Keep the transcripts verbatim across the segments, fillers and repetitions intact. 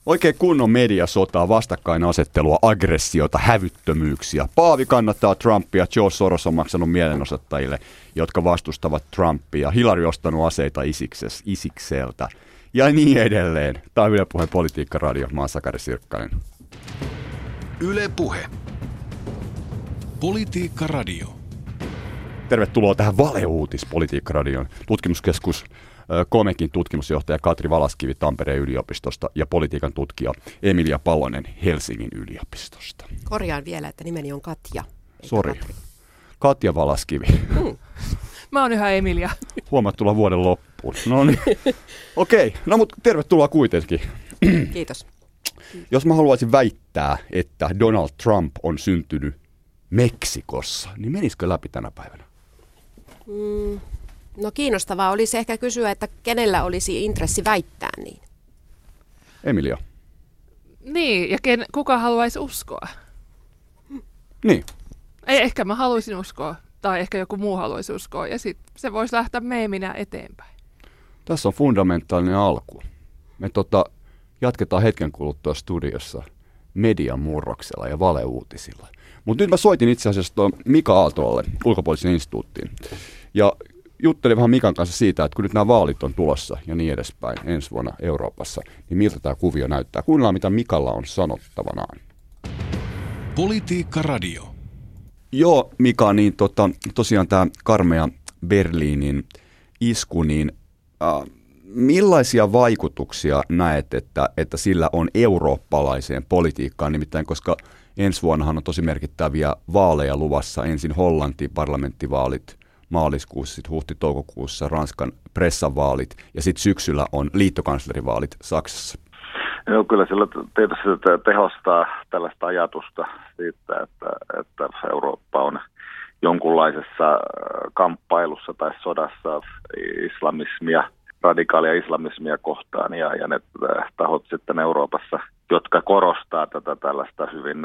Oikein kunnon mediasotaa, vastakkainasettelua, aggressiota, hävyttömyyksiä. Paavi kannattaa Trumpia, George Soros on maksanut mielenosoittajille, jotka vastustavat Trumpia. Hillary ostanut aseita Isikses, Isikseltä ja niin edelleen. Tämä on Yle Puheen Politiikkaradio. Mä oon Sakari Sirkkanen. Yle Puhe. Politiikkaradio. Tervetuloa tähän Valeuutis Politiikkaradion tutkimuskeskus. Komekin tutkimusjohtaja Katri Valaskivi Tampereen yliopistosta ja politiikan tutkija Emilia Palonen Helsingin yliopistosta. Korjaan vielä, että nimeni on Katja. Sori. Katri. Katja Valaskivi. Hmm. Mä oon yhä Emilia. Huomaat tulla vuoden loppuun. No niin. Okei, okay. No mutta tervetuloa kuitenkin. Kiitos. Jos mä haluaisin väittää, että Donald Trump on syntynyt Meksikossa, niin menisikö läpi tänä päivänä? Mm. No kiinnostavaa olisi ehkä kysyä, että kenellä olisi intressi väittää niin. Emilia. Niin, ja ken, kuka haluaisi uskoa? Niin. Ei, ehkä mä haluaisin uskoa, tai ehkä joku muu haluaisi uskoa, ja sitten se voisi lähteä meeminä eteenpäin. Tässä on fundamentaalinen alku. Me tota, jatketaan hetken kuluttua studiossa median murroksella ja valeuutisilla. Mutta nyt mä soitin itse asiassa tuon Mika Aaltolalle ulkopoliittiseen instituuttiin. Ja juttelin vähän Mikan kanssa siitä, että kun nyt nämä vaalit on tulossa ja niin edespäin ensi vuonna Euroopassa, niin miltä tämä kuvio näyttää. Kuunnellaan, mitä Mikalla on sanottavanaan. Politiikka Radio. Joo, Mika, niin tota, tosiaan tämä karmea Berliinin isku, niin äh, millaisia vaikutuksia näet, että, että sillä on eurooppalaiseen politiikkaan, nimittäin koska ensi vuonnahan on tosi merkittäviä vaaleja luvassa, ensin Hollanti parlamenttivaalit, maaliskuussa, sitten huhti-toukokuussa Ranskan pressavaalit ja sitten syksyllä on liittokanslerinvaalit Saksassa. Joo, kyllä sillä tietysti tehostaa tällaista ajatusta siitä, että, että Eurooppa on jonkunlaisessa kamppailussa tai sodassa islamismia, radikaalia islamismia kohtaan ja, ja ne tahot sitten Euroopassa, jotka korostaa tätä tällaista hyvin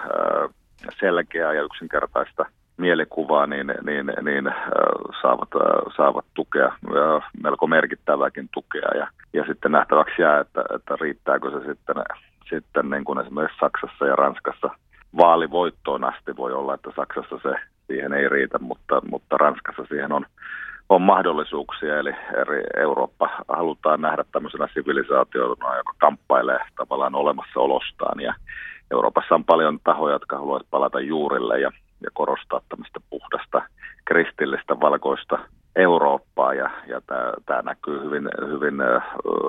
selkeää ja yksinkertaista mielikuvaa, niin, niin, niin äh, saavat, äh, saavat tukea, äh, melko merkittävääkin tukea. Ja, ja sitten nähtäväksi jää, että, että riittääkö se sitten, sitten niin kuin esimerkiksi Saksassa ja Ranskassa vaalivoittoon asti. Voi olla, että Saksassa se siihen ei riitä, mutta, mutta Ranskassa siihen on, on mahdollisuuksia. Eli eri Eurooppa halutaan nähdä tämmöisenä sivilisaationa, joka kamppailee tavallaan olemassaolostaan. Ja Euroopassa on paljon tahoja, jotka haluaisivat palata juurille ja ja korostaa tämmöistä puhdasta, kristillistä, valkoista Eurooppaa. Ja, ja tämä näkyy hyvin, hyvin äh,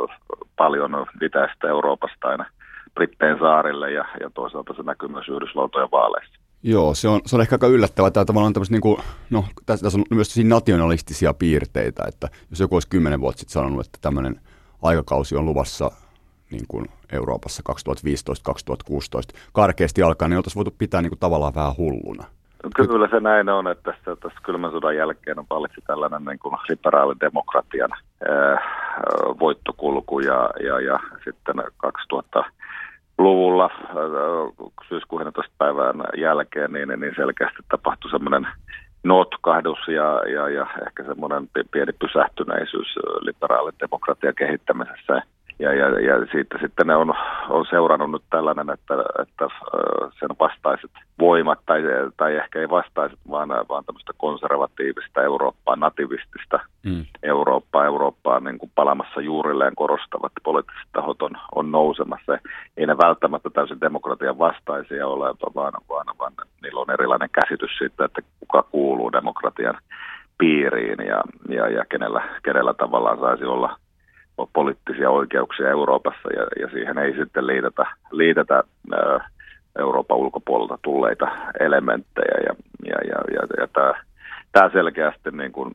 paljon itäistä Euroopasta aina Brittein saarille ja, ja toisaalta se näkyy myös Yhdysvaltojen vaaleissa. Joo, se on, se on ehkä aika yllättävää. Tämä tavallaan tämmöistä, niin kuin, no, tässä, tässä on myös nationalistisia piirteitä, että jos joku olisi kymmenen vuotta sitten sanonut, että tämmöinen aikakausi on luvassa niin kuin Euroopassa kaksituhattaviisitoista kaksituhattakuusitoista karkeasti alkaa, niin oltaisiin voitu pitää niin kuin tavallaan vähän hulluna. Kyllä se näin on, että tässä, tässä kylmän sodan jälkeen on valitsi tällainen niin kuin liberaalidemokratian ää, voittokulku ja, ja, ja sitten kaksituhattaluvulla ää, syyskuun yhdentoista päivän jälkeen niin, niin selkeästi tapahtui semmoinen notkahdus ja, ja, ja ehkä semmoinen pieni pysähtyneisyys liberaalidemokratian kehittämisessä. Ja, ja, ja siitä sitten on, on seurannut nyt tällainen, että, että sen vastaiset voimat, tai, tai ehkä ei vastaiset, vaan, vaan tämmöistä konservatiivista Eurooppaa, nativistista mm. Eurooppaa, Eurooppaa niin kuin palamassa juurilleen korostavat poliittiset tahot on, on nousemassa. Ei ne välttämättä täysin demokratian vastaisia ole, vaan, vaan, vaan niillä on erilainen käsitys siitä, että kuka kuuluu demokratian piiriin ja, ja, ja kenellä, kenellä tavallaan saisi olla poliittisia oikeuksia Euroopassa ja, ja siihen ei sitten liitetä, liitetä ää, Euroopan ulkopuolelta tulleita elementtejä ja, ja, ja, ja, ja tämä, tämä selkeästi niin kuin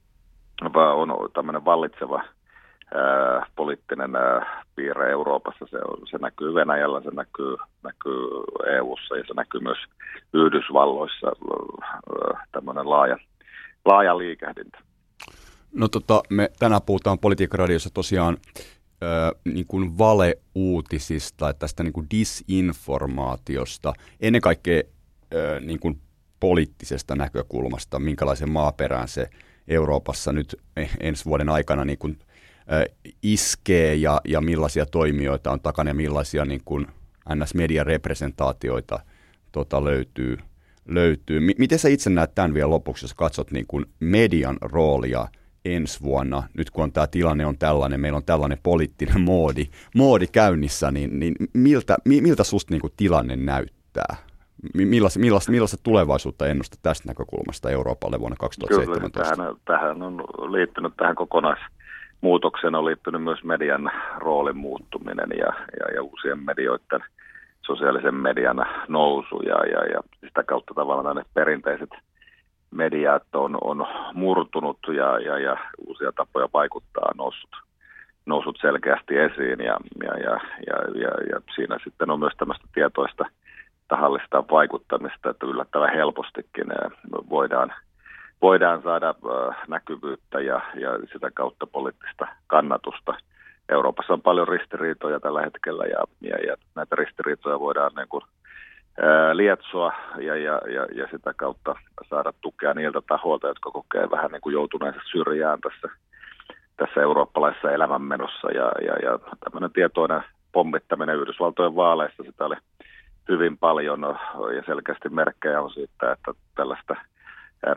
on tämmöinen vallitseva ää, poliittinen ää, piirre Euroopassa. Se, on, se näkyy Venäjällä, se näkyy, näkyy E U:ssa ja se näkyy myös Yhdysvalloissa ää, tämmöinen laaja, laaja liikehdintä. No tota, me tänään puhutaan Politiikkaradiossa tosiaan ö, niin kuin valeuutisista, tästä niin kuin disinformaatiosta, ennen kaikkea ö, niin kuin poliittisesta näkökulmasta, minkälaisen maaperään se Euroopassa nyt ensi vuoden aikana niin kuin, iskee ja, ja millaisia toimijoita on takana ja millaisia niin kuin N S-median representaatioita tota, löytyy. löytyy. M- miten sä itse näet tämän vielä lopuksi, jos katsot niin kuin median roolia ensi vuonna, nyt kun on tämä tilanne on tällainen, meillä on tällainen poliittinen moodi, moodi käynnissä, niin, niin miltä, miltä susta niin kuin tilanne näyttää? Millaista, millaista, millaista tulevaisuutta ennusta tästä näkökulmasta Euroopalle vuonna kaksituhattaseitsemäntoista? Kyllä, tähän, tähän on liittynyt, tähän kokonaismuutokseen on liittynyt myös median roolin muuttuminen ja, ja, ja uusien medioiden, sosiaalisen median nousu ja, ja, ja sitä kautta tavallaan ne perinteiset mediat on, on murtunut ja, ja, ja uusia tapoja vaikuttaa noussut, noussut selkeästi esiin ja, ja, ja, ja, ja, ja siinä sitten on myös tämmöistä tietoista tahallista vaikuttamista, että yllättävän helpostikin voidaan, voidaan saada näkyvyyttä ja, ja sitä kautta poliittista kannatusta. Euroopassa on paljon ristiriitoja tällä hetkellä ja, ja, ja näitä ristiriitoja voidaan niin kuin, ää, lietsoa ja, ja, ja, ja sitä kautta saada tukea niiltä tahoilta, jotka kokee vähän niin kuin joutuneensa syrjään tässä, tässä eurooppalaisessa elämänmenossa. Ja, ja, ja tämmöinen tietoinen pommittaminen Yhdysvaltojen vaaleissa, sitä oli hyvin paljon ja selkeästi merkkejä on siitä, että tällaista ää,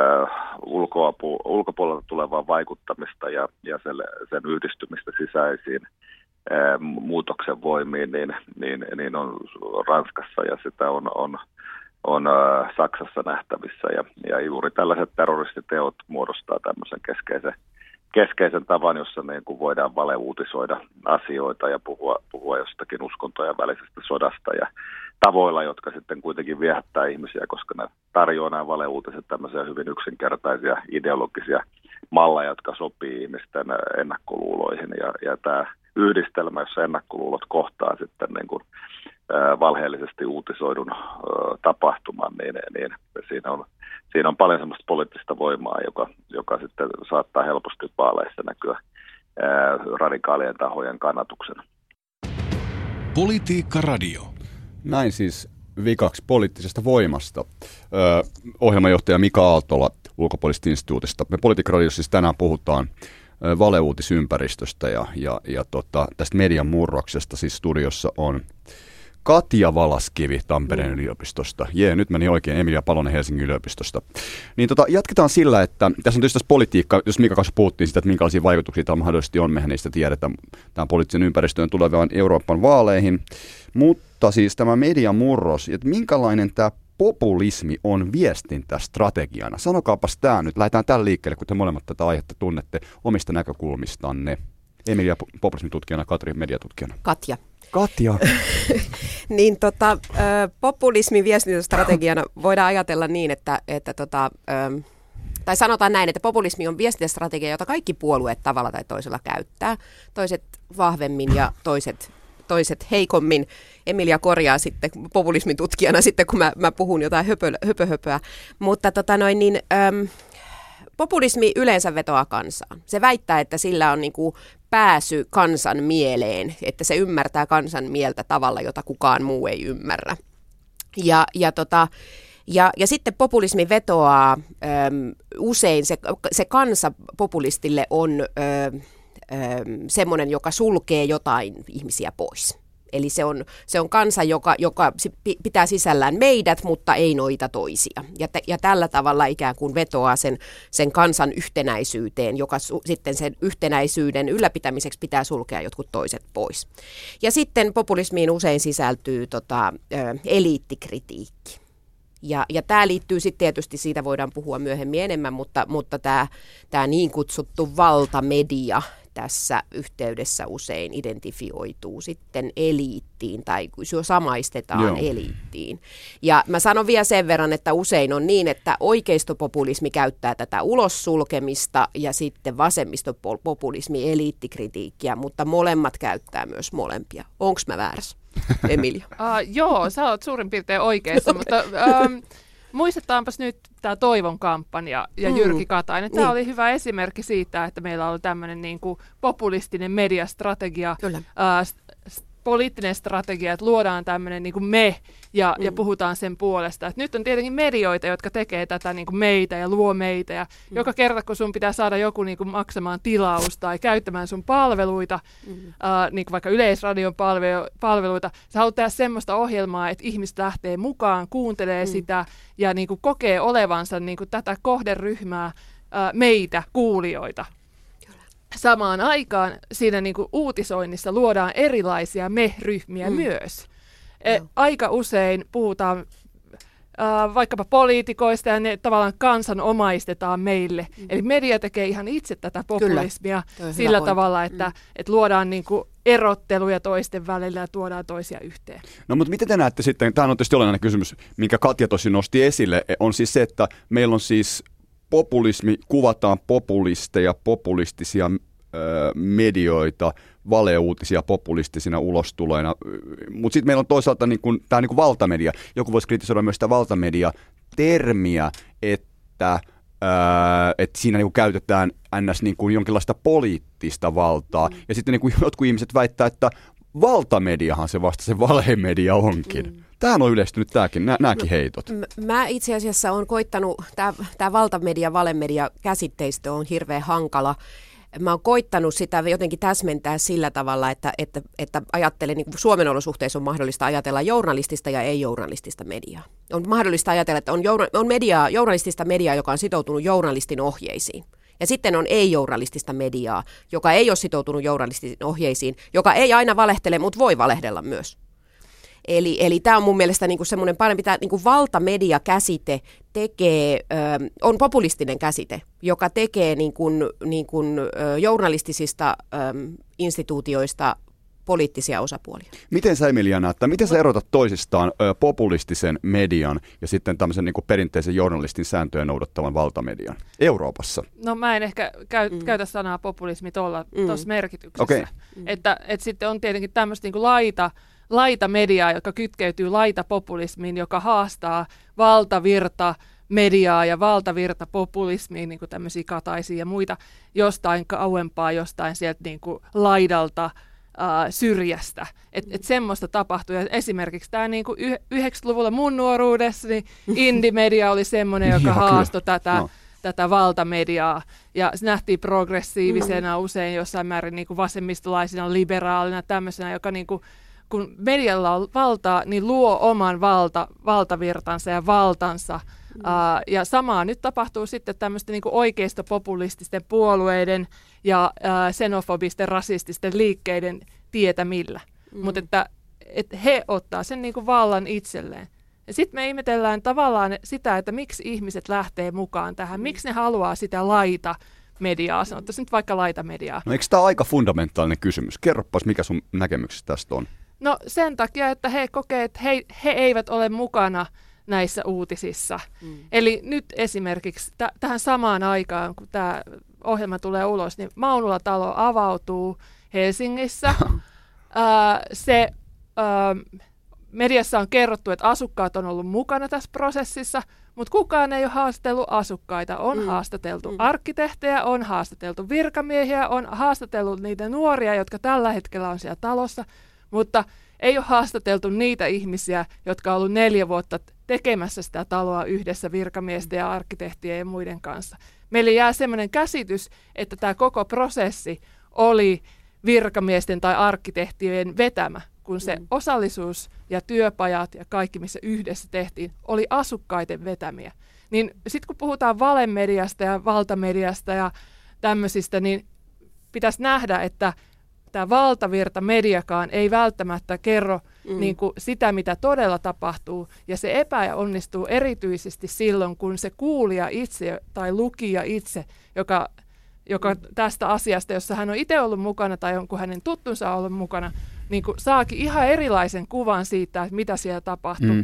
ulkoapu, ulkopuolelta tulevaa vaikuttamista ja, ja sen, sen yhdistymistä sisäisiin ää, muutoksen voimiin niin, niin, niin on Ranskassa ja sitä on, on, on ää, Saksassa nähtävissä. Ja, ja juuri tällaiset terroristiteot muodostaa tämmöisen keskeisen, keskeisen tavan, jossa niin kuin voidaan valeuutisoida asioita ja puhua, puhua jostakin uskontojen välisestä sodasta ja tavoilla, jotka sitten kuitenkin viehättää ihmisiä, koska ne tarjoaa nämä valeuutiset tämmöisiä hyvin yksinkertaisia ideologisia malleja, jotka sopii ihmisten ennakkoluuloihin. Ja, ja tämä yhdistelmä, jossa ennakkoluulot kohtaa sitten niin kuin, ä, valheellisesti uutisoidun ä, tapahtuman, niin, niin siinä, on, siinä on paljon semmoista poliittista voimaa, joka, joka sitten saattaa helposti vaaleissa näkyä ä, radikaalien tahojen kannatuksena. Politiikka Radio. Näin siis vikaksi poliittisesta voimasta. Öö, ohjelmanjohtaja Mika Aaltola Ulkopoliittisesta instituutista. Me Politiikka Radiossa siis tänään puhutaan ö, valeuutisympäristöstä ja, ja, ja tota, tästä median murroksesta. Siis studiossa on Katja Valaskivi Tampereen mm. yliopistosta. Jee, nyt meni oikein. Emilia Palonen Helsingin yliopistosta. Niin tota, jatketaan sillä, että tässä on tietysti tässä politiikka, jos Mika kanssa puhuttiin sitä, että minkälaisia vaikutuksia täällä mahdollisesti on, mehän niistä tiedetään tämän poliittisen ympäristöön tulevaan Euroopan vaaleihin. Mutta siis tämä median murros, että minkälainen tämä populismi on viestintästrategiana. Sanokaapas tämä nyt, lähdetään tällä liikkeelle, kun te molemmat tätä aihetta tunnette omista näkökulmistanne. Emilia populismitutkijana, Katri mediatutkijana. Katja. Katja. niin tota, populismin viestintästrategiana voidaan ajatella niin, että, että tota, tai sanotaan näin, että populismi on viestintästrategia, jota kaikki puolueet tavalla tai toisella käyttää. Toiset vahvemmin ja toiset, toiset heikommin. Emilia korjaa sitten populismin tutkijana sitten, kun mä, mä puhun jotain höpö, höpöhöpöä. Mutta tota noin niin... Äm, populismi yleensä vetoaa kansaan. Se väittää, että sillä on niin kuin pääsy kansan mieleen, että se ymmärtää kansan mieltä tavalla, jota kukaan muu ei ymmärrä. Ja, ja, tota, ja, ja sitten populismi vetoaa äm, usein, se, se kansa populistille on äm, äm, semmoinen, joka sulkee jotain ihmisiä pois. Eli se on, se on kansa, joka, joka pitää sisällään meidät, mutta ei noita toisia. Ja, te, ja tällä tavalla ikään kuin vetoaa sen, sen kansan yhtenäisyyteen, joka su, sitten sen yhtenäisyyden ylläpitämiseksi pitää sulkea jotkut toiset pois. Ja sitten populismiin usein sisältyy tota, ä, eliittikritiikki. Ja, ja tämä liittyy sitten tietysti, siitä voidaan puhua myöhemmin enemmän, mutta, mutta tämä, tämä niin kutsuttu valtamedia tässä yhteydessä usein identifioituu sitten eliittiin tai samaistetaan Joo. eliittiin. Ja mä sanon vielä sen verran, että usein on niin, että oikeistopopulismi käyttää tätä ulossulkemista ja sitten vasemmistopopulismi eliittikritiikkiä, mutta molemmat käyttää myös molempia. Onko mä väärässä, Emilia? uh, joo, sä oot suurin piirtein oikeassa, mutta... Um... Muistetaanpas nyt tämä Toivon kampanja ja mm. Jyrki Katainen. Tämä niin. oli hyvä esimerkki siitä, että meillä on tämmöinen niin kuin populistinen mediastrategia äh, poliittinen strategia, että luodaan tämmöinen niin kuin me ja, mm. ja puhutaan sen puolesta. Et nyt on tietenkin medioita, jotka tekee tätä niin kuin meitä ja luo meitä. Ja mm. joka kerta, kun sun pitää saada joku niin kuin maksamaan tilaus tai käyttämään sun palveluita, mm. äh, niin kuin vaikka Yleisradion palvelu, palveluita, sä haluat tehdä semmoista ohjelmaa, että ihmiset lähtee mukaan, kuuntelee mm. sitä ja niin kuin kokee olevansa niin kuin tätä kohderyhmää, äh, meitä, kuulijoita. Samaan aikaan siinä niin kuin uutisoinnissa luodaan erilaisia me-ryhmiä mm. myös. E, aika usein puhutaan äh, vaikkapa poliitikoista ja ne tavallaan kansanomaistetaan meille. Mm. Eli media tekee ihan itse tätä populismia sillä tavalla, että, mm. että luodaan niin kuin erotteluja toisten välillä ja tuodaan toisia yhteen. No mutta miten te näette sitten, tämä on tietysti olennainen kysymys, minkä Katja tosi nosti esille, on siis se, että meillä on siis populismi, kuvataan populisteja, populistisia medioita, valeuutisia populistisina ulostuloina, mutta sitten meillä on toisaalta niin kun, tämä niin kuin valtamedia. Joku voisi kritisoida myös sitä valtamedia-termiä, että, ää, että siinä niin kuin käytetään ns. Niin kuin jonkinlaista poliittista valtaa, mm. ja sitten niin kuin jotkut ihmiset väittää, että valtamediahan se vasta se valemedia onkin. Mm. Tämähän on yleistynyt tämäkin, nä, nämäkin heitot. M- mä itse asiassa olen koittanut, tämä valtamedia, valemedia käsitteistö on hirveän hankala. Mä oon koittanut sitä jotenkin täsmentää sillä tavalla, että, että, että ajattelen, niin kuin Suomen olosuhteissa on mahdollista ajatella journalistista ja ei-journalistista mediaa. On mahdollista ajatella, että on, joura, on mediaa, journalistista mediaa, joka on sitoutunut journalistin ohjeisiin. Ja sitten on ei-journalistista mediaa, joka ei ole sitoutunut journalistin ohjeisiin, joka ei aina valehtele, mutta voi valehdella myös. Eli, eli tämä on mun mielestä niinku semmoinen parempi, tämä niinku valtamedia-käsite tekee, ö, on populistinen käsite, joka tekee niinku, niinku, ö, journalistisista ö, instituutioista poliittisia osapuolia. Miten sä, Emilia, näet, miten sä erotat toisistaan ö, populistisen median ja sitten tämmöisen niinku perinteisen journalistin sääntöjä noudattavan valtamedian Euroopassa? No mä en ehkä käy, mm. käytä sanaa populismi tuolla mm. tuossa merkityksessä. Okay. Mm. Että, että sitten on tietenkin tämmöistä niinku laita, laitamediaa, joka kytkeytyy laitapopulismiin, joka haastaa valtavirta mediaa ja valtavirta populismiin, niin kuin tämmöisiä Kataisia ja muita, jostain kauempaa, jostain sieltä niin kuin laidalta äh, syrjästä. Että et semmoista tapahtuu. Ja esimerkiksi tämä niin kuin yhdeksänkymmentäluvulla mun nuoruudessa, niin indie-media oli semmoinen, joka haastoi tätä, no. tätä valtamediaa. Ja se nähtiin progressiivisena usein jossain määrin niin kuin vasemmistolaisina, liberaalina, tämmöisenä, joka niin kuin kun medialla on valtaa, niin luo oman valta, valtavirtansa ja valtansa. Mm. Uh, ja samaa nyt tapahtuu sitten tämmöisten niin kuin oikeistopopulististen puolueiden ja uh, xenofobisten, rasististen liikkeiden tietämillä. Mm. Mutta että, että he ottaa sen niin kuin vallan itselleen. Ja sitten me ihmetellään tavallaan sitä, että miksi ihmiset lähtee mukaan tähän. Mm. Miksi ne haluaa sitä laita mediaa, sanottaisiin nyt vaikka laitamediaa. No eikö tämä aika fundamentaalinen kysymys? Kerropas, mikä sun näkemyksesi tästä on? No sen takia, että he kokee, että he, he eivät ole mukana näissä uutisissa. Mm. Eli nyt esimerkiksi t- tähän samaan aikaan, kun tämä ohjelma tulee ulos, niin Maunula-talo avautuu Helsingissä. Ää, se, ää, mediassa on kerrottu, että asukkaat on ollut mukana tässä prosessissa, mutta kukaan ei ole haastatellut asukkaita. On mm. haastateltu mm. arkkitehtejä, on haastateltu virkamiehiä, on haastatellut niitä nuoria, jotka tällä hetkellä on siellä talossa. Mutta ei ole haastateltu niitä ihmisiä, jotka on ollut neljä vuotta tekemässä sitä taloa yhdessä virkamiesten ja arkkitehtien ja muiden kanssa. Meille jää sellainen käsitys, että tämä koko prosessi oli virkamiesten tai arkkitehtien vetämä, kun se mm. osallisuus ja työpajat ja kaikki, missä yhdessä tehtiin, oli asukkaiden vetämiä. Niin sitten kun puhutaan valemediasta ja valtamediasta ja tämmöisistä, niin pitäisi nähdä, että tämä valtavirta mediakaan ei välttämättä kerro mm. niin kuin sitä, mitä todella tapahtuu, ja se epäonnistuu erityisesti silloin, kun se kuulija itse tai lukija itse, joka, joka mm. tästä asiasta, jossa hän on itse ollut mukana tai jonkun hänen tuttunsa ollut mukana, niin kuin saakin ihan erilaisen kuvan siitä, että mitä siellä tapahtuu, mm.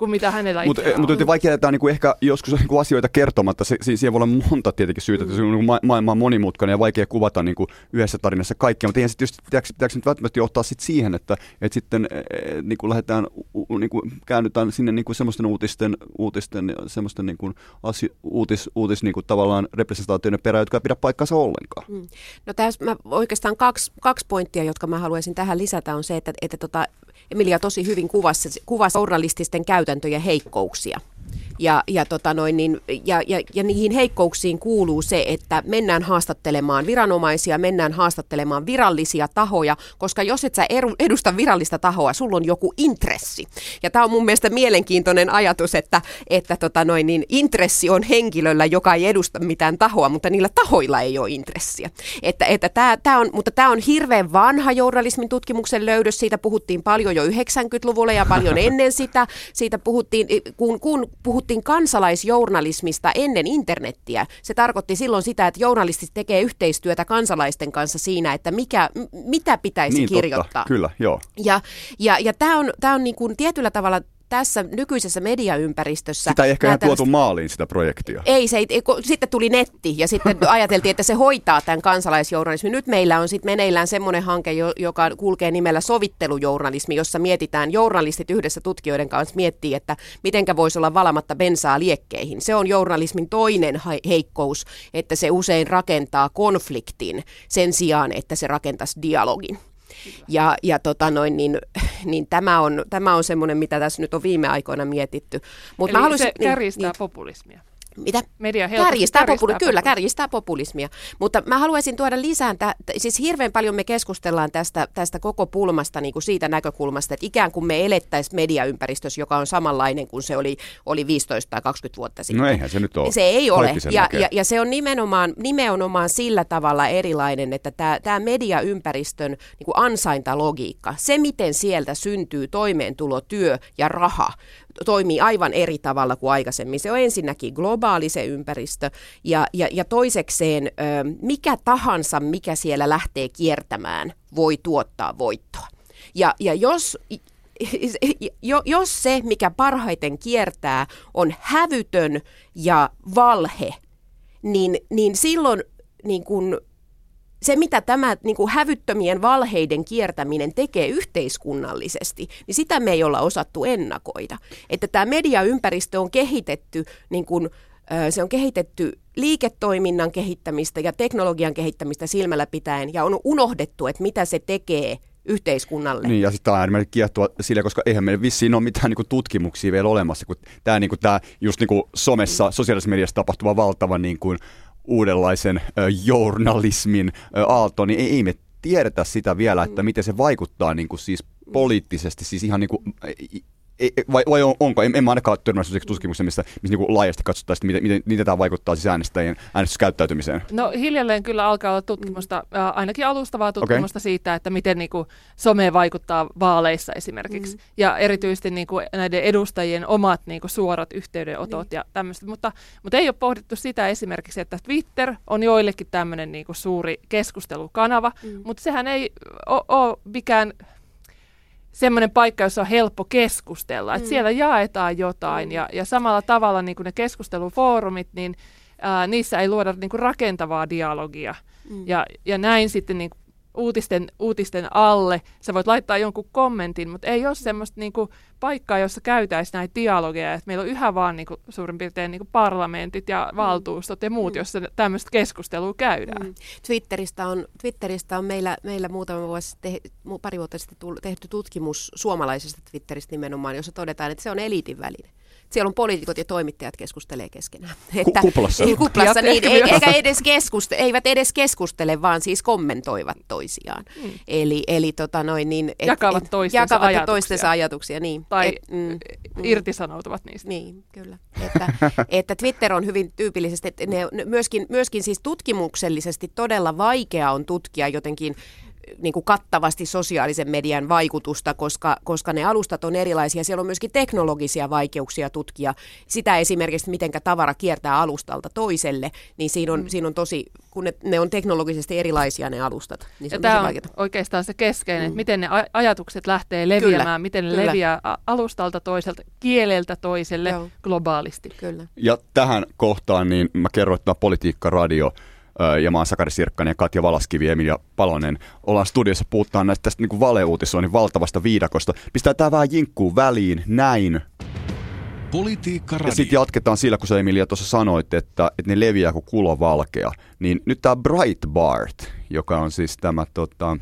kuin mitä hänellä Mutta itsellä mut on. vaikka jätetään niinku ehkä joskus niinku asioita kertomatta, se, se, siihen voi olla monta tietenkin syytä, että se on niinku ma- maailma on monimutkainen ja vaikea kuvata niinku yhdessä tarinassa kaikkea, mutta eihän sitten just, pitääkö, pitääkö nyt välttämättä johtaa sit siihen, että et sitten e, niinku lähdetään, u, niinku, käännytään sinne niinku semmoisten uutisten, uutisten semmoisten niinku asio, uutis, uutis niinku tavallaan representaatioiden perään, jotka ei pidä paikkaansa ollenkaan. Mm. No tässä mä oikeastaan kaksi, kaksi pointtia, jotka mä haluaisin tähän lisätä, on se, että, että tota, Emilia tosi hyvin kuvasi, kuvasi journalististen käytäntöjen heikkouksia. Ja, ja, tota noin, niin, ja, ja, ja niihin heikkouksiin kuuluu se, että mennään haastattelemaan viranomaisia, mennään haastattelemaan virallisia tahoja, koska jos et sä edusta virallista tahoa, sulla on joku intressi. Ja tämä on mun mielestä mielenkiintoinen ajatus, että, että tota noin, niin intressi on henkilöllä, joka ei edusta mitään tahoa, mutta niillä tahoilla ei ole intressiä. Että, että tää, tää on, mutta tämä on hirveän vanha journalismin tutkimuksen löydös, siitä puhuttiin paljon jo yhdeksänkymmentäluvulla ja paljon ennen sitä. Siitä puhuttiin, kun, kun puhuttiin kansalaisjournalismista ennen internettiä. Se tarkoitti silloin sitä, että journalistit tekee yhteistyötä kansalaisten kanssa siinä, että mikä, mitä pitäisi niin, kirjoittaa. Totta. Kyllä, joo. Ja, ja, ja tämä on, tää on niin kuin tietyllä tavalla tässä nykyisessä mediaympäristössä. Sitä ei ehkä ihan tällaista... tuotu maaliin sitä projektia. Ei, se ei, sitten tuli netti ja sitten ajateltiin, että se hoitaa tämän kansalaisjournalismin. Nyt meillä on sitten meneillään semmoinen hanke, joka kulkee nimellä sovittelujournalismi, jossa mietitään, journalistit yhdessä tutkijoiden kanssa miettii, että mitenkä voisi olla valamatta bensaa liekkeihin. Se on journalismin toinen heikkous, että se usein rakentaa konfliktin sen sijaan, että se rakentaisi dialogin. Ja, ja tota noin, niin, niin tämä on, tämä on semmoinen, mitä tässä nyt on viime aikoina mietitty. Mut Eli mä haluaisin, se kärjistää niin, populismia. Mitä? Media kärjistää, kärjistää populi- populismia. Kyllä, kärjistää populismia. Mutta mä haluaisin tuoda lisään, tä- siis hirveän paljon me keskustellaan tästä, tästä koko pulmasta niin kuin siitä näkökulmasta, että ikään kuin me elettäisiin mediaympäristössä, joka on samanlainen kuin se oli, oli viisitoista tai kaksikymmentä vuotta sitten. No eihän se nyt ole. Se ei ole. Ja, ja, ja se on nimenomaan, nimenomaan sillä tavalla erilainen, että tämä, tämä mediaympäristön niin kuin ansaintalogiikka, se miten sieltä syntyy toimeentulo, työ ja raha, toimii aivan eri tavalla kuin aikaisemmin. Se on ensinnäkin globaali se ympäristö ja, ja, ja toisekseen mikä tahansa, mikä siellä lähtee kiertämään, voi tuottaa voittoa. Ja, ja jos, jos se, mikä parhaiten kiertää, on hävytön ja valhe, niin, niin silloin niin kun se, mitä tämä niin kuin hävyttömien valheiden kiertäminen tekee yhteiskunnallisesti, niin sitä me ei olla osattu ennakoida. Että tämä mediaympäristö on kehitetty, niin kuin, se on kehitetty liiketoiminnan kehittämistä ja teknologian kehittämistä silmällä pitäen, ja on unohdettu, että mitä se tekee yhteiskunnalle. Niin, ja sitten tämä on äärimmäisen kiehtoa sillä, koska eihän meillä vissiin ole mitään niinku tutkimuksia vielä olemassa, kun tämä niinku, just niinku somessa, sosiaalisessa mediassa tapahtuva valtava niinku, uudenlaisen ö, journalismin ö, aalto, niin ei, ei me tiedetä sitä vielä, että miten se vaikuttaa niin kuin siis poliittisesti, siis ihan niin kuin, vai, vai on, onko, en, en mä ainakaan törmännyt tutkimuksen, missä, missä niin kuin laajasti katsotaan, miten, miten, miten tämä vaikuttaa siis äänestäjien äänestyskäyttäytymiseen. No hiljalleen kyllä alkaa olla tutkimusta, äh, ainakin alustavaa tutkimusta okay. siitä, että miten niin kuin, some vaikuttaa vaaleissa esimerkiksi. Mm. Ja erityisesti niin kuin, näiden edustajien omat niin kuin, suorat yhteydenotot niin. ja tämmöistä. Mutta, mutta ei ole pohdittu sitä esimerkiksi, että Twitter on joillekin tämmöinen niin kuin, suuri keskustelukanava, mm. mutta sehän ei ole mikään semmoinen paikka, jossa on helppo keskustella. Että mm. siellä jaetaan jotain mm. ja, ja samalla tavalla niin kuin ne keskustelufoorumit, niin ää, niissä ei luoda niin kuin rakentavaa dialogia. Mm. Ja, ja näin sitten niin kuin uutisten, uutisten alle sä voit laittaa jonkun kommentin, mutta ei ole semmoista niin kuin paikkaa, jossa käytäisiin näitä dialogeja. Että meillä on yhä vaan niin kuin suurin piirtein niin kuin parlamentit ja mm. valtuustot ja muut, mm. jossa tämmöistä keskustelua käydään. Mm. Twitteristä on, Twitteristä on meillä, meillä muutama vuosi te, pari vuotta sitten tehty tutkimus suomalaisesta Twitteristä nimenomaan, jossa todetaan, että se on eliitin väline. Siellä on poliitikot ja toimittajat keskustelee keskenään. Että, kuplassa. Kuplassa, niin, ei, eikä edes keskuste, eivät edes keskustele, vaan siis kommentoivat toisiaan. Mm. Eli, eli tota noin, niin, et, jakavat, et, toistensa, jakavat ajatuksia. toistensa ajatuksia. Niin. Tai et, mm, irtisanoutuvat niistä. Niin, kyllä. Että, että Twitter on hyvin tyypillisesti, että ne, myöskin, myöskin siis tutkimuksellisesti todella vaikea on tutkia jotenkin niin kuin kattavasti sosiaalisen median vaikutusta, koska, koska ne alustat on erilaisia. Siellä on myöskin teknologisia vaikeuksia tutkia. Sitä esimerkiksi, miten tavara kiertää alustalta toiselle, niin siinä on, mm. siinä on tosi, kun ne, ne on teknologisesti erilaisia ne alustat. Niin se ja on tämä on vaikeata. oikeastaan se keskeinen, Mm. että miten ne ajatukset lähtee leviämään, Kyllä, miten ne kyllä. leviää alustalta toiselta, kieleltä toiselle Joo. globaalisti. Kyllä. Ja tähän kohtaan niin mä kerroin, että tämä Politiikka Radio ja mä oon Sakari Sirkkanen ja Katja Valaskivi ja Emilia Palonen. Ollaan studiossa, puhutaan näistä tästä niin kuin valeuutisoinnin valtavasta viidakosta. Pistää tää vähän jinkkuun väliin, näin. Politiikka Radio. Ja sitten jatketaan sillä, kun sä Emilia tuossa sanoit, että, että ne leviää kuin kulovalkea. Niin nyt tää Breitbart, joka on siis tämä, tota,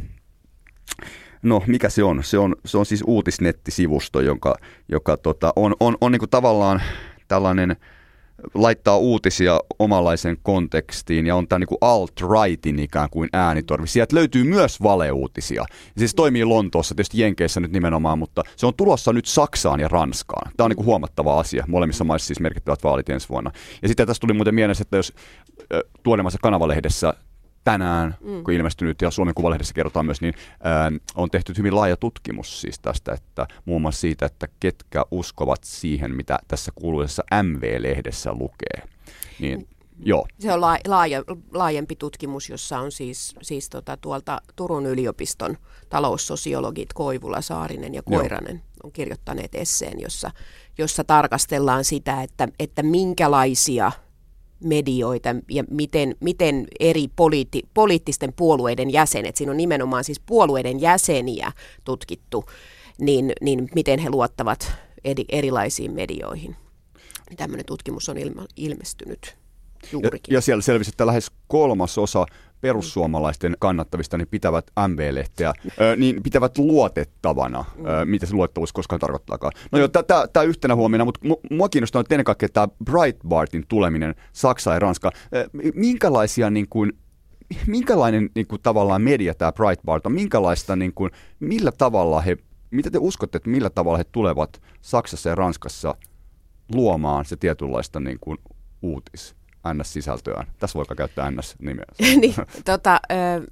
no mikä se on? Se on, se on siis uutisnettisivusto, joka, joka tota, on, on, on niin kuin tavallaan tällainen, laittaa uutisia omanlaisen kontekstiin ja on tämä niinku alt-rightin ikään kuin äänitorvi. Sieltä löytyy myös valeuutisia. Ja siis toimii Lontoossa, tietysti Jenkeissä nyt nimenomaan, mutta se on tulossa nyt Saksaan ja Ranskaan. Tämä on niinku huomattava asia. Molemmissa maissa siis merkittävät vaalit ensi vuonna. Ja sitten tässä tuli muuten mielessä, että jos äh, tuonemassa Kanavalehdessä tänään, mm. kun ilmestynyt ja Suomen Kuvalehdessä kerrotaan myös, niin ää, on tehty hyvin laaja tutkimus siis tästä, että muun muassa siitä, että ketkä uskovat siihen, mitä tässä kuuluisessa M V-lehdessä lukee. Niin, joo. Se on laaja, laajempi tutkimus, jossa on siis, siis tota, tuolta Turun yliopiston taloussosiologit Koivula, Saarinen ja Koiranen joo. on kirjoittaneet esseen, jossa, jossa tarkastellaan sitä, että, että minkälaisia medioita ja miten, miten eri poliitti, poliittisten puolueiden jäsenet, siinä on nimenomaan siis puolueiden jäseniä tutkittu, niin, niin miten he luottavat eri, erilaisiin medioihin. Tämmöinen tutkimus on ilma, ilmestynyt juurikin. Ja, ja siellä selvisi, että lähes kolmasosa perussuomalaisten kannattavista niin pitävät M V-lehteä, ö, niin pitävät luotettavana, ö, mitä se luotettavuus koskaan tarkoittaakaan. No joo, tämä yhtenä huomiona, mutta mua kiinnostaa nyt ennen kaikkea tämä Breitbartin tuleminen Saksaan ja Ranskaan. Minkälaisia, niin kuin, minkälainen niin kuin, tavallaan media tämä Breitbart on? Minkälaista, niin kuin, millä tavalla he, mitä te uskotte, että millä tavalla he tulevat Saksassa ja Ranskassa luomaan se tietynlaista niin kuin, uutis? N S-sisältöään. Tässä voiko käyttää N S-nimeä? niin, tota,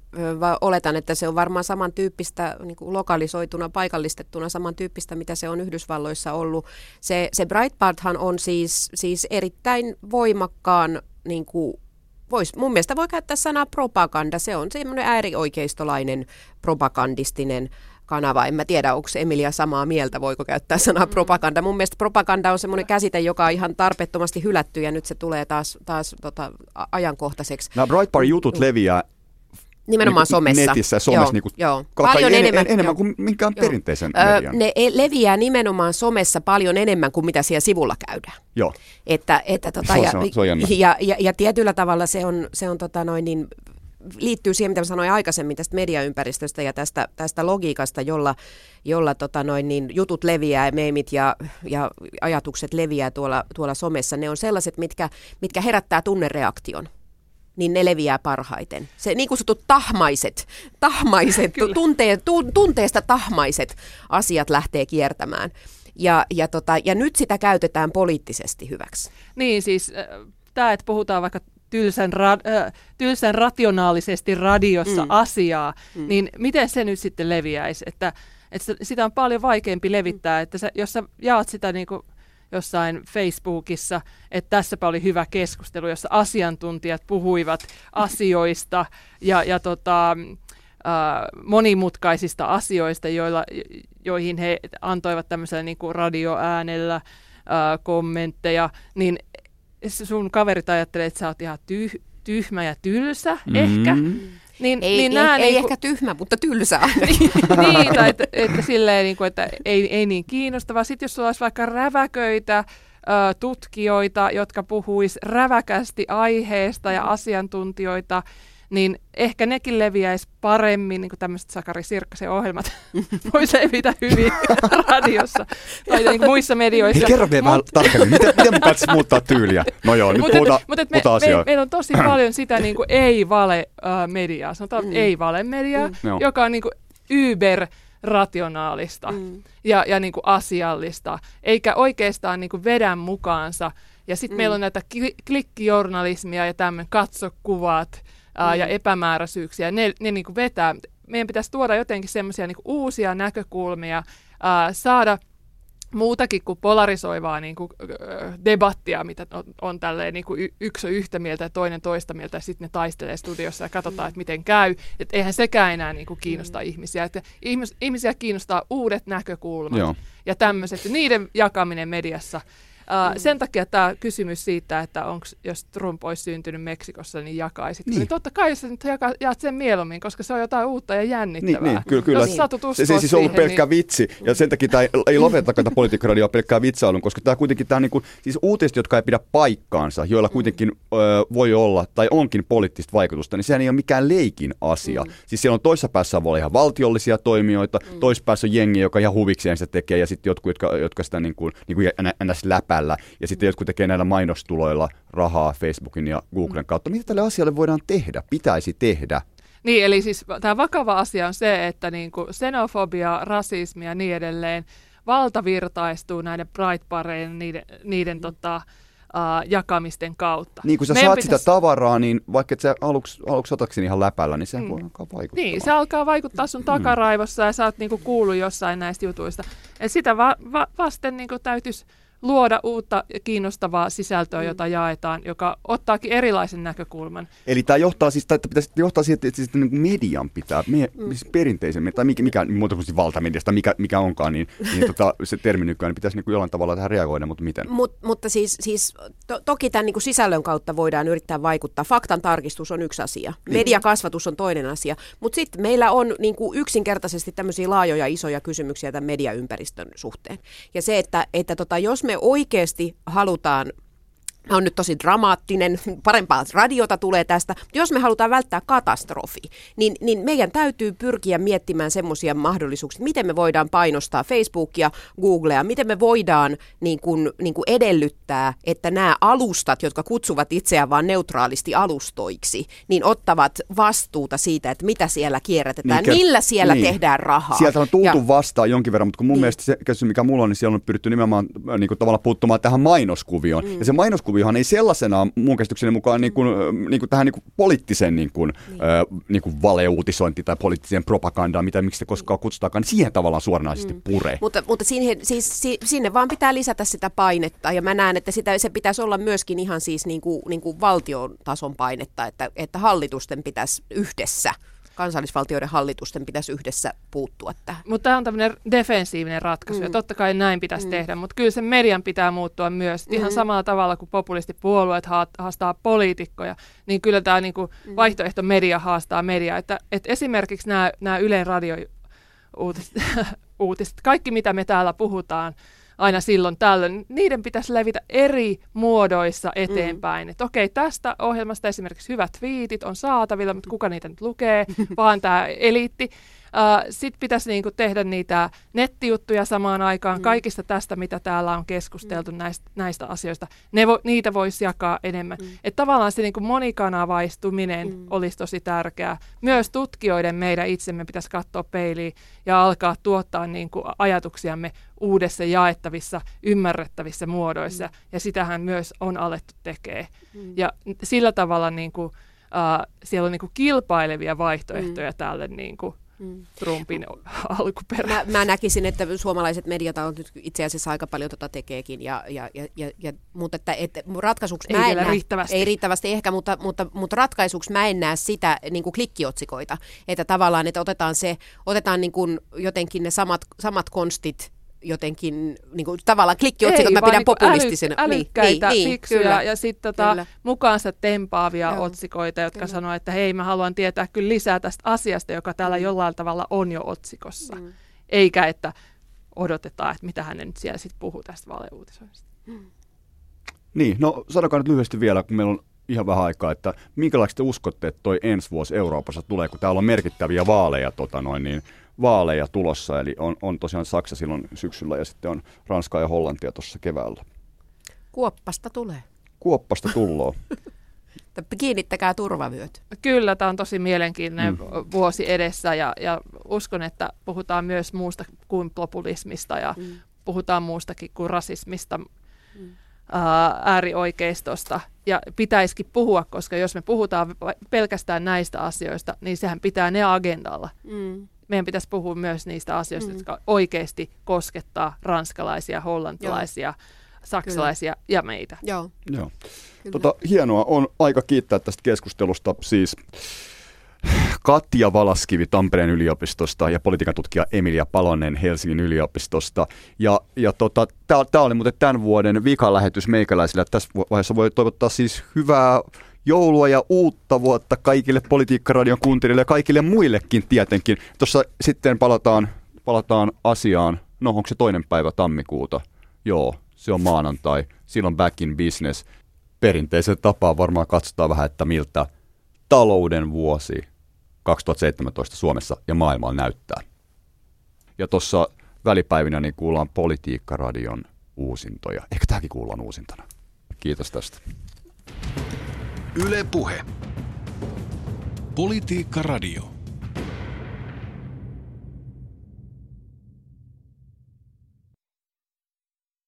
ö, oletan, että se on varmaan samantyyppistä, niin kuin lokalisoituna, paikallistettuna samantyyppistä, mitä se on Yhdysvalloissa ollut. Se, se Breitbarthan on siis, siis erittäin voimakkaan, niin kuin, vois, mun mielestä voi käyttää sanaa propaganda. Se on semmoinen äärioikeistolainen propagandistinen kanava. En mä tiedä, onko Emilia samaa mieltä, voiko käyttää sanaa mm. propaganda. Mun mielestä propaganda on semmoinen käsite, joka on ihan tarpeettomasti hylätty ja nyt se tulee taas, taas tota, ajankohtaiseksi. Nämä Breitbart-jutut mm. leviää nimenomaan niin, somessa. Netissä ja somessa. Joo, niin kuin, joo. Paljon en, enemmän, enemmän kuin minkään joo. perinteisen öö, median. Ne leviää nimenomaan somessa paljon enemmän kuin mitä siellä sivulla käydään. Joo. Että, että, tota, se on, ja, se on, se on jännä. ja, ja, ja tietyllä tavalla se on, se on tota noin niin, liittyy siihen, mitä sanoin aikaisemmin tästä mediaympäristöstä ja tästä, tästä logiikasta, jolla, jolla tota noin, niin jutut leviää, meemit ja, ja ajatukset leviää tuolla, tuolla somessa. Ne on sellaiset, mitkä, mitkä herättää tunnereaktion. Niin ne leviää parhaiten. Se niin kutsutut tahmaiset, tahmaiset tunte, tu, tunteesta tahmaiset asiat lähtee kiertämään. Ja, ja, tota, ja nyt sitä käytetään poliittisesti hyväksi. Niin siis äh, tämä, että puhutaan vaikka tylsän, ra- äh, tylsän rationaalisesti radiossa mm. asiaa, mm. niin miten se nyt sitten leviäisi? Että, että sitä on paljon vaikeampi levittää, että sä, jos sä jaat sitä niin kuin jossain Facebookissa, että tässäpä oli hyvä keskustelu, jossa asiantuntijat puhuivat asioista ja, ja tota, äh, monimutkaisista asioista, joilla, joihin he antoivat tämmöisellä niin kuin radioäänellä äh, kommentteja, niin sun kaverit ajattelee, että sä oot ihan tyh- tyhmä ja tylsä mm. ehkä. Niin, ei niin ei, ei niinku, ehkä tyhmä, mutta tylsä. niin, tai että, että, silleen, niin kuin, että ei, ei niin kiinnostavaa. Sitten jos sulla olisi vaikka räväköitä ö, tutkijoita, jotka puhuis räväkästi aiheesta ja asiantuntijoita, niin ehkä nekin leviäisi paremmin, niin kuin tämmöiset Sakari Sirkkasen ohjelmat voisi levitä hyvin radiossa tai niin kuin muissa medioissa. Kerro vielä vähän tarkemmin, miten, miten mun kanssa muuttaa tyyliä? No joo, nyt puhutaan Mutta me, me, meillä on tosi paljon sitä niin kuin ei-vale-mediaa, sanotaan mm. ei-vale-mediaa, mm. joka on niin kuin yber-rationaalista mm. ja, ja niin kuin asiallista, eikä oikeastaan niin kuin vedä mukaansa. Ja sitten mm. meillä on näitä klikkijournalismia ja tämmöinen katsokuvat, Mm. ja epämääräisyyksiä, ne, ne niin kuin vetää, meidän pitäisi tuoda jotenkin semmoisia niin kuin uusia näkökulmia, ää, saada muutakin kuin polarisoivaa niin kuin, äh, debattia, mitä on, on tälleen niin kuin y- yksi on yhtä mieltä ja toinen toista mieltä, ja sitten ne taistelee studiossa ja katsotaan, että miten käy. Että eihän sekään enää niin kuin kiinnosta mm. ihmisiä. Että ihmis- ihmisiä kiinnostaa uudet näkökulmat Joo. ja tämmöiset, niiden jakaminen mediassa. Uh, mm. Sen takia tämä kysymys siitä, että onks, jos Trump olisi syntynyt Meksikossa, niin jakaisit. Niin. Niin totta kai sä nyt jaka, jaat sen mieluummin, koska se on jotain uutta ja jännittävää. Niin, niin kyllä, kyllä. Jos satut uskoa se, se ei siis ollut pelkkä niin... vitsi, ja sen takia tämä ei, ei lopeta tätä Politiikkaradioa pelkkää vitsailun, koska tämä kuitenkin tämä niinku, siis uutiset, jotka ei pidä paikkaansa, joilla kuitenkin ö, voi olla, tai onkin poliittista vaikutusta, niin sehän ei ole mikään leikin asia. Mm. Siis siellä on toisessa päässä voi olla ihan valtiollisia toimijoita, mm. toisessa päässä on jengi, joka ihan huvikseen sitä tekee, ja sitten jotkut, jotka, jotka sitä niin kuin, niin kuin ns. Läpällä, ja sitten jotkut tekee näillä mainostuloilla rahaa Facebookin ja Googlen kautta. Mitä tälle asialle voidaan tehdä? Pitäisi tehdä? Niin, eli siis tämä vakava asia on se, että niinku xenofobia, rasismi ja niin edelleen valtavirtaistuu näiden Pride-pareiden, niiden, niiden mm. tota, uh, jakamisten kautta. Niin, kun sä Meidän saat pitäisi... sitä tavaraa, niin vaikka et sä aluksi, aluksi otaksin ihan läpällä, niin sehän mm. voi alkaa vaikuttaa. Niin, se alkaa vaikuttaa sun takaraivossa ja sä oot niinku kuullut jossain näistä jutuista. Et sitä va- va- vasten niinku täytyisi luoda uutta ja kiinnostavaa sisältöä, jota jaetaan, joka ottaakin erilaisen näkökulman. Eli tämä johtaa siis, että pitäisi johtaa siihen, että siis niin median pitää, me, mm. siis perinteisemmin, tai mikä, mikä muuta kuin valtamediasta, mikä, mikä onkaan, niin, niin tota, se termi nykyään, niin pitäisi niin kuin jollain tavalla tähän reagoida, mutta miten? Mut, mutta siis, siis to, toki tämän niin kuin sisällön kautta voidaan yrittää vaikuttaa. Faktan tarkistus on yksi asia, mediakasvatus on toinen asia, mutta sitten meillä on niin kuin yksinkertaisesti tämmöisiä laajoja isoja kysymyksiä tämän mediaympäristön suhteen. Ja se, että, että tota, jos me oikeasti halutaan, on nyt tosi dramaattinen, parempaa radiota tulee tästä, jos me halutaan välttää katastrofi, niin, niin meidän täytyy pyrkiä miettimään semmoisia mahdollisuuksia, miten me voidaan painostaa Facebookia, Googlea, miten me voidaan niin kuin, niin kuin edellyttää, että nämä alustat, jotka kutsuvat itseään vaan neutraalisti alustoiksi, niin ottavat vastuuta siitä, että mitä siellä kierrätetään, niin, millä siellä niin. tehdään rahaa. Sieltä on tultu ja, vastaan jonkin verran, mutta kun mun niin. mielestä se käsitys, mikä mulla on, niin siellä on pyritty nimenomaan niin kuin tavallaan puuttumaan tähän mainoskuvioon. Mm. Ja se mainoskuvio ei sellaisenaan mun käsitykseni mukaan niin kuin, niin kuin tähän niin kuin poliittisen niin kuin, niin. Äh, niin kuin valeuutisointi tai poliittiseen propagandaan, mitä miksi se koskaan kutsutaankaan, niin siihen tavallaan suoranaisesti mm. pure. Mutta, mutta sinne, siis, sinne vaan pitää lisätä sitä painetta, ja mä näen, että sitä, se pitäisi olla myöskin ihan siis niin kuin, niin kuin valtion tason painetta, että, että hallitusten pitäisi yhdessä, kansallisvaltioiden hallitusten pitäisi yhdessä puuttua tähän. Mutta tämä on tämmöinen defensiivinen ratkaisu, mm. ja totta kai näin pitäisi mm. tehdä, mutta kyllä sen median pitää muuttua myös. Mm. Ihan samalla tavalla kuin populistipuolueet haastaa poliitikkoja, niin kyllä tämä niinku mm. vaihtoehto media haastaa mediaa. Että, että esimerkiksi nämä, nämä Ylen radio-uutiset, uutiset, kaikki mitä me täällä puhutaan, aina silloin tällöin, niiden pitäisi levitä eri muodoissa eteenpäin. Mm. Että okei, tästä ohjelmasta esimerkiksi hyvät twiitit on saatavilla, mutta kuka niitä nyt lukee, vaan tämä eliitti. Uh, Sitten pitäisi niinku tehdä niitä nettijuttuja samaan aikaan, mm. kaikista tästä, mitä täällä on keskusteltu mm. näistä, näistä asioista. Ne vo, niitä voisi jakaa enemmän. Mm. Että tavallaan se niinku monikanavaistuminen mm. olisi tosi tärkeää. Myös tutkijoiden meidän itsemme pitäisi katsoa peiliin ja alkaa tuottaa niinku ajatuksiamme uudessa jaettavissa, ymmärrettävissä muodoissa. Mm. Ja sitähän myös on alettu tekemään. Mm. Ja sillä tavalla niinku, uh, siellä on niinku kilpailevia vaihtoehtoja mm. tälle niinku Mm. Trumpin alkuperä. Mä, mä näkisin, että suomalaiset mediatalot nyt itse asiassa aika paljon tota tekeekin, ja, ja, ja, ja, mutta että, että ratkaisuksi ei mä en näe, riittävästi. Ei riittävästi ehkä, mutta, mutta, mutta ratkaisuksi mä en näe sitä niin kuin klikkiotsikoita, että tavallaan että otetaan, se, otetaan niin kuin jotenkin ne samat, samat konstit, jotenkin niin kuin, tavallaan klikkiotsikot mä pidän niin populistisena. Äly, älykkäitä, niin, fiksuja niin, ja sitten tota, mukaansa tempaavia Joo. otsikoita, jotka kyllä. sanoo, että hei, mä haluan tietää kyllä lisää tästä asiasta, joka täällä mm. jollain tavalla on jo otsikossa. Mm. Eikä, että odotetaan, että mitä hän nyt siellä sitten puhuu tästä valeuutisoinnista. Mm. Niin, no sanokaa nyt lyhyesti vielä, kun meillä on ihan vähän aikaa, että minkälaista te uskotte, että toi ensi vuosi Euroopassa tulee, kun täällä on merkittäviä vaaleja, tota noin, niin vaaleja tulossa, eli on, on tosiaan Saksa silloin syksyllä ja sitten on Ranskaa ja Hollantia tuossa keväällä. Kuoppasta tulee. Kuoppasta tulloo. Kiinnittäkää turvavyöt. Kyllä, tämä on tosi mielenkiintoinen mm. vuosi edessä ja, ja uskon, että puhutaan myös muusta kuin populismista ja mm. puhutaan muustakin kuin rasismista. Mm. äärioikeistosta. Ja pitäisikin puhua, koska jos me puhutaan pelkästään näistä asioista, niin sehän pitää ne agendalla. Mm. Meidän pitäisi puhua myös niistä asioista, mm. jotka oikeasti koskettaa ranskalaisia, hollantilaisia, Joo. saksalaisia Kyllä. ja meitä. Joo. Joo. Tota, hienoa on aika kiittää tästä keskustelusta siis Katja Valaskivi Tampereen yliopistosta ja politiikan tutkija Emilia Palonen Helsingin yliopistosta. Ja, ja tota, tämä oli muuten tämän vuoden vikalähetys meikäläisille. Tässä vaiheessa voi toivottaa siis hyvää joulua ja uutta vuotta kaikille Politiikkaradion kuuntelijoille ja kaikille muillekin tietenkin. Tuossa sitten palataan, palataan asiaan. No, onko se toinen päivä tammikuuta? Joo, se on maanantai. Silloin back in business. Perinteisen tapaan varmaan katsotaan vähän, että miltä talouden vuosi kaksituhattaseitsemäntoista Suomessa ja maailmalla näyttää. Ja tuossa välipäivinä niin kuullaan Politiikkaradion uusintoja. Ehkä tämäkin kuullaan uusintana. Kiitos tästä. Yle Puhe. Politiikkaradio.